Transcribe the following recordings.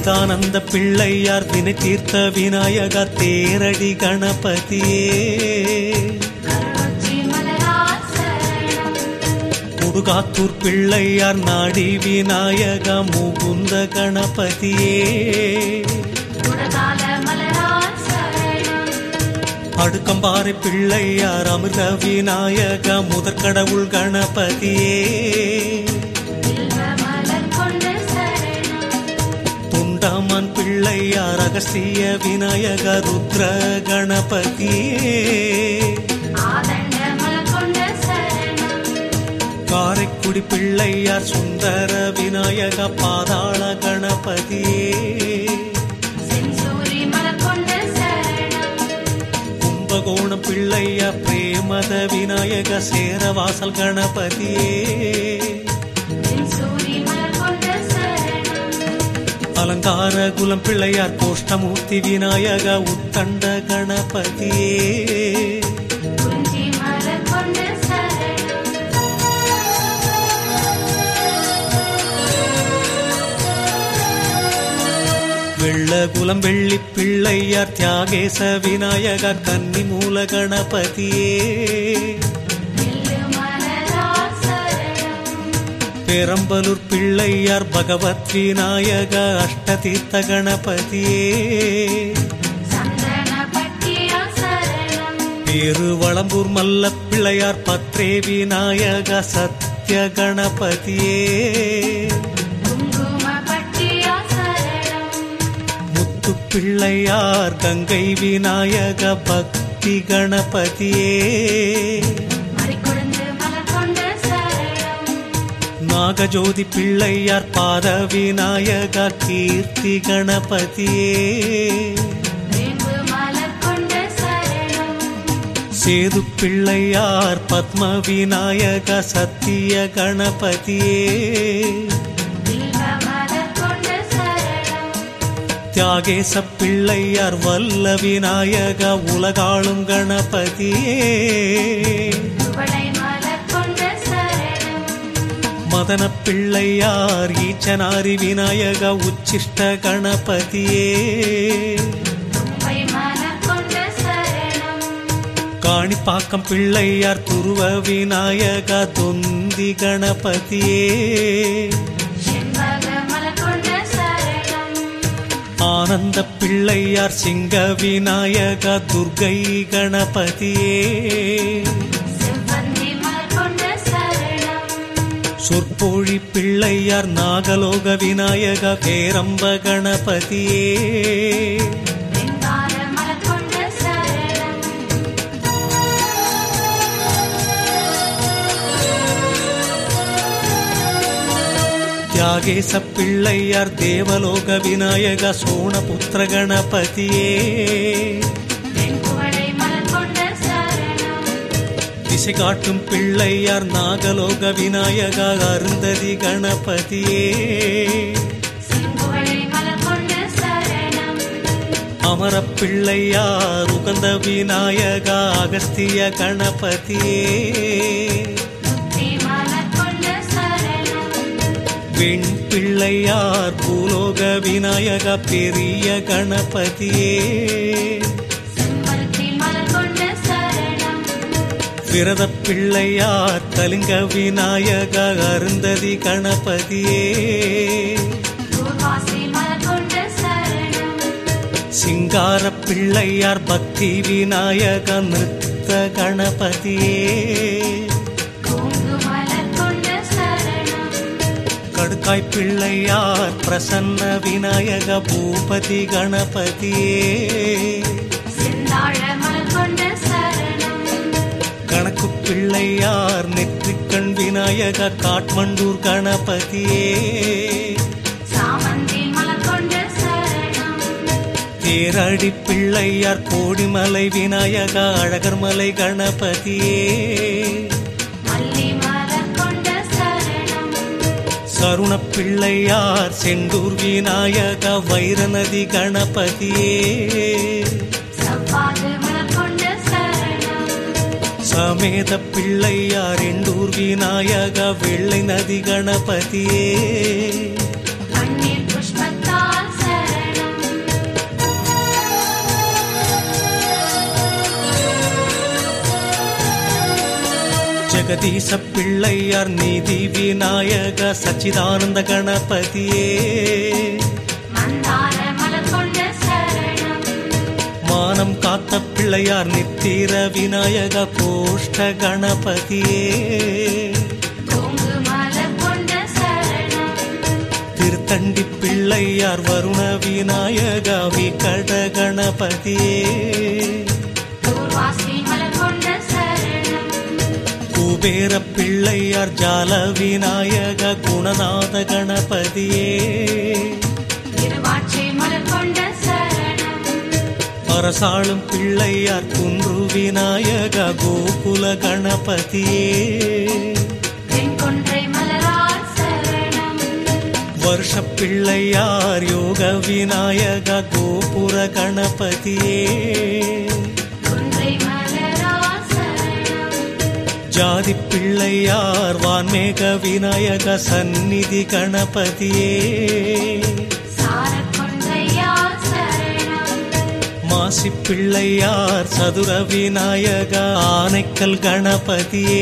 வேதானந்த பிள்ளையார் வினை தீர்த்த விநாயக தேரடி கணபதியே முடுகாத்தூர் பிள்ளையார் நாடி விநாயக முகுந்த கணபதியே அடுக்கம்பாறை பிள்ளையார் அமிர்த விநாயக முதற்கடவுள் கணபதியே துண்டாமன் பிள்ளையார் அகஸ்திய விநாயக ருத்ர கணபதியே காரைக்குடி பிள்ளையார் சுந்தர விநாயக பாதாள கணபதியே கும்பகோணம் பிள்ளையார் பிரேமத விநாயக சேரவாசல் கணபதியே அலங்கார குலம் பிள்ளையார் கோஷ்டமூர்த்தி விநாயக உத்தண்ட கணபதியே வெள்ளகுலம் வெள்ளி பிள்ளையார் தியாகேச விநாயக கன்னி மூல கணபதியே பெரம்பலூர் பிள்ளையார் பகவத் விநாயக அஷ்டதீர்த்த கணபதியே பெருவளம்பூர் மல்ல பிள்ளையார் பத்ரே விநாயக சத்ய கணபதியே பிள்ளையார் கங்கை விநாயக பக்தி கணபதியே நாகஜோதி பிள்ளையார் பாத விநாயக கீர்த்தி கணபதியே சேது பிள்ளையார் பத்ம விநாயக சத்திய கணபதியே தியாகேச பிள்ளையார் வல்ல விநாயக உலகாளும் கணபதியே மதன பிள்ளையார் ஈச்சனாரி விநாயக உச்சிஷ்ட கணபதியே காணிப்பாக்கம் பிள்ளையார் துருவ விநாயக தொந்தி கணபதியே ஆனந்த பிள்ளையார் சிங்க விநாயக துர்கை கணபதியே சொற்பொழி பிள்ளையார் நாகலோக விநாயக பேரம்ப கணபதியே தியாகேச பிள்ளையார் தேவலோக விநாயக சோணபுத்திர கணபதியே திசை காட்டும் பிள்ளையார் நாகலோக விநாயக அருந்ததி கணபதியே அமர பிள்ளையார் உகந்த விநாயக அகஸ்திய கணபதியே பெண் பிள்ளையார் பூலோக விநாயக பெரிய கணபதியே விரத பிள்ளையார் கலிங்க விநாயக அருந்ததி கணபதியே சிங்கார பிள்ளையார் பக்தி விநாயக நிறுத்த கணபதியே கடுக்காய் பிள்ளையார் பிரசன்ன விநாயக பூபதி கணபதியே கணக்கு பிள்ளையார் நெற்றிக்கண் விநாயக காட்மண்டூர் கணபதியே தேரடி பிள்ளையார் கோடிமலை விநாயக அழகர்மலை கணபதியே கருண பிள்ளையார் செந்தூர் விநாயக வைரநதி கணபதியே சமேத பிள்ளையார் எண்டூர் விநாயக வெள்ளை நதி கணபதியே ஜெகதீச பிள்ளையார் நீதி விநாயக சச்சிதானந்த கணபதியே மானம் காத்த பிள்ளையார் நித்திர விநாயக கோஷ்ட கணபதியே திருத்தண்டி பிள்ளையார் வருண விநாயக விகட கணபதியே குபேர பிள்ளையார் ஜால விநாயக குணநாத கணபதியே அரசாளும் பிள்ளையார் குன்று விநாயக கோகுல கணபதியே வருஷ பிள்ளையார் யோக விநாயக கோபுர கணபதியே ஜாதி பிள்ளையார் வான்மேக விநாயக சந்நிதி கணபதியே மாசி பிள்ளையார் சதுர விநாயக ஆனைக்கல் கணபதியே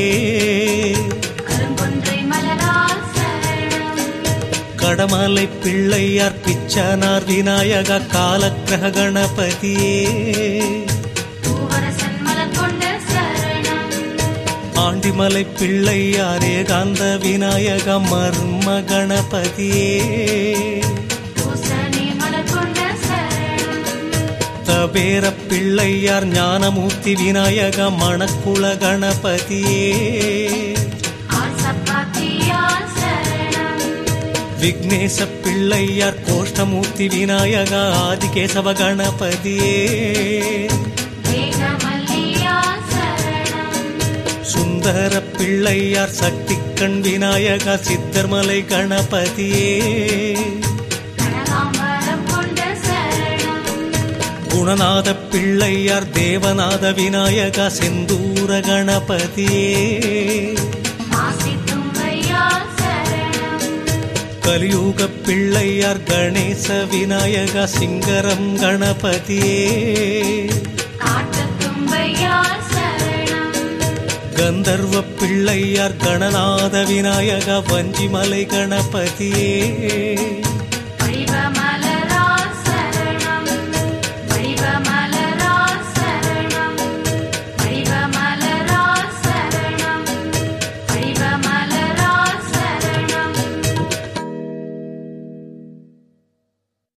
கடமலை பிள்ளையார் பிச்சனார் விநாயக காலக்கிரக கணபதியே ஆண்டிமலை பிள்ளையார் ஏகாந்த விநாயக மர்ம கணபதியே தபேர பிள்ளையார் ஞானமூர்த்தி விநாயக மணக்குள கணபதியே விக்னேச பிள்ளையார் கோஷ்டமூர்த்தி விநாயக ஆதிகேசவ கணபதியே சுந்தர பிள்ளையார் சக்திக்கண் விநாயக சித்தர்மலை கணபதியே குணநாத பிள்ளையார் தேவநாத விநாயக செந்தூர கணபதியே கலியுக பிள்ளையார் கணேச விநாயக சிங்கரம் கணபதியே கந்தர்வ பிள்ளையார் கணநாத விநாயக வஞ்சிமலை கணபதியே